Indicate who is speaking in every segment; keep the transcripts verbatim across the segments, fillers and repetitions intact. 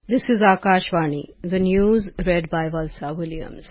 Speaker 1: This is Akashvani, the news read by Valsa Williams.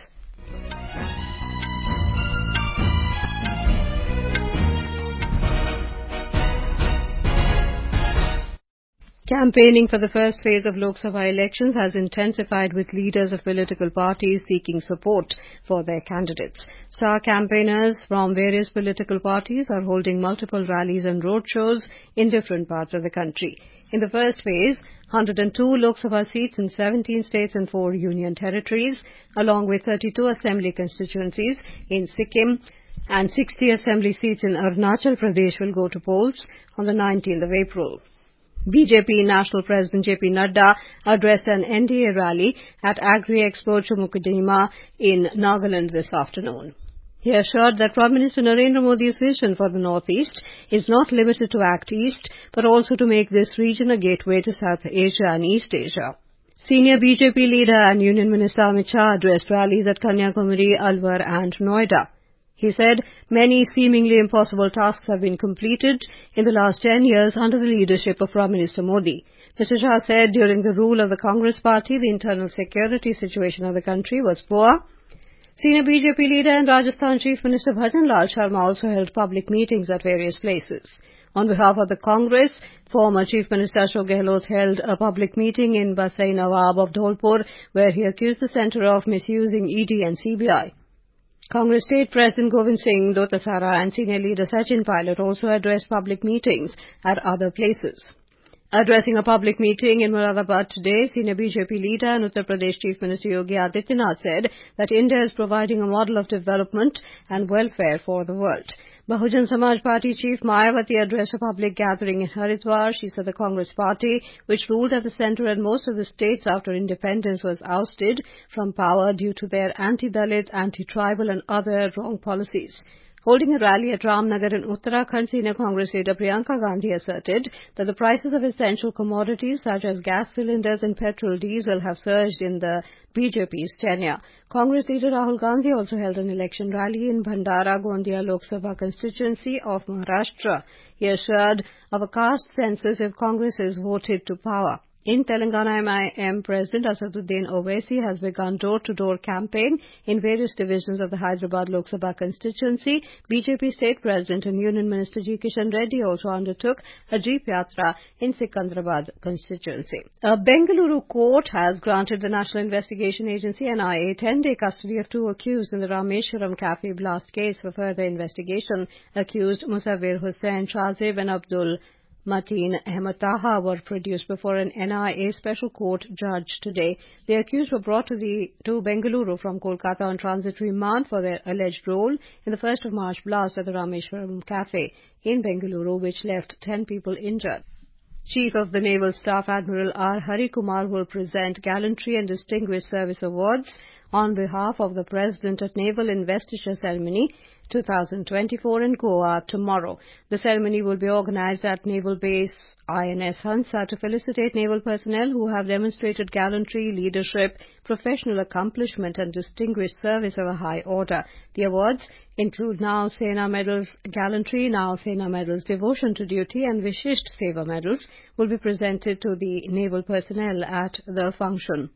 Speaker 1: Campaigning for the first phase of Lok Sabha elections has intensified, with leaders of political parties seeking support for their candidates. Star campaigners from various political parties are holding multiple rallies and roadshows in different parts of the country. In the first phase, one hundred two Lok Sabha seats in seventeen states and four union territories, along with thirty-two assembly constituencies in Sikkim and sixty assembly seats in Arunachal Pradesh will go to polls on the nineteenth of April. B J P National President J P Nadda addressed an N D A rally at Agri Expo Chumukdima in Nagaland this afternoon. He assured that Prime Minister Narendra Modi's vision for the Northeast is not limited to Act East, but also to make this region a gateway to South Asia and East Asia. Senior B J P leader and Union Minister Amit Shah addressed rallies at Kanyakumari, Alwar and Noida. He said many seemingly impossible tasks have been completed in the last ten years under the leadership of Prime Minister Modi. Mister Shah said during the rule of the Congress Party, the internal security situation of the country was poor. Senior B J P leader and Rajasthan Chief Minister Bhajan Lal Sharma also held public meetings at various places. On behalf of the Congress, former Chief Minister Ashok Gehlot held a public meeting in Basai Nawab of Dholpur, where he accused the centre of misusing E D and C B I. Congress State President Govind Singh Dotasara and senior leader Sachin Pilot also addressed public meetings at other places. Addressing a public meeting in Moradabad today, senior B J P leader and Uttar Pradesh Chief Minister Yogi Adityanath said that India is providing a model of development and welfare for the world. Bahujan Samaj Party Chief Mayawati addressed a public gathering in Haridwar. She said the Congress Party, which ruled at the centre and most of the states after independence, was ousted from power due to their anti-Dalit, anti-tribal and other wrong policies. Holding a rally at Ramnagar in Uttarakhand, senior Congress leader Priyanka Gandhi asserted that the prices of essential commodities such as gas cylinders and petrol diesel have surged in the B J P's tenure. Congress leader Rahul Gandhi also held an election rally in Bhandara Gondia Lok Sabha constituency of Maharashtra. He assured of a caste census if Congress is voted to power. In Telangana, M I M President Asaduddin Owaisi has begun door-to-door campaign in various divisions of the Hyderabad Lok Sabha constituency. B J P State President and Union Minister G. Kishan Reddy also undertook a Jeep Yatra in Sikandrabad constituency. A Bengaluru court has granted the National Investigation Agency N I A ten-day custody of two accused in the Rameshwaram Cafe blast case for further investigation. Accused Musawwir Hussain, Shazib and Abdul Mateen Ahmed Taha were produced before an N I A special court judge today. The accused were brought to, the, to Bengaluru from Kolkata on transit remand for their alleged role in the first of March blast at the Rameshwaram Cafe in Bengaluru, which left ten people injured. Chief of the Naval Staff Admiral R. Hari Kumar will present Gallantry and Distinguished Service Awards on behalf of the President at Naval Investiture Ceremony twenty twenty-four in Goa tomorrow. The ceremony will be organized at Naval Base I N S Hansa to felicitate naval personnel who have demonstrated gallantry, leadership, professional accomplishment and distinguished service of a high order. The awards include Nav Sena Medals Gallantry, Nav Sena Medals Devotion to Duty and Vishisht Seva Medals will be presented to the naval personnel at the function.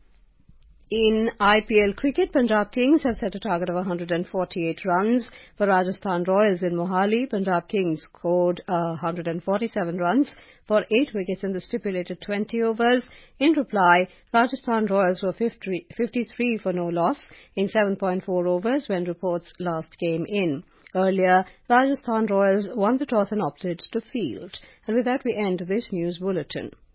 Speaker 1: In I P L cricket, Punjab Kings have set a target of one hundred forty-eight runs for Rajasthan Royals in Mohali. Punjab Kings scored uh, one hundred forty-seven runs for eight wickets in the stipulated twenty overs. In reply, Rajasthan Royals were fifty-three for no loss in seven point four overs when reports last came in. Earlier, Rajasthan Royals won the toss and opted to field. And with that, we end this news bulletin.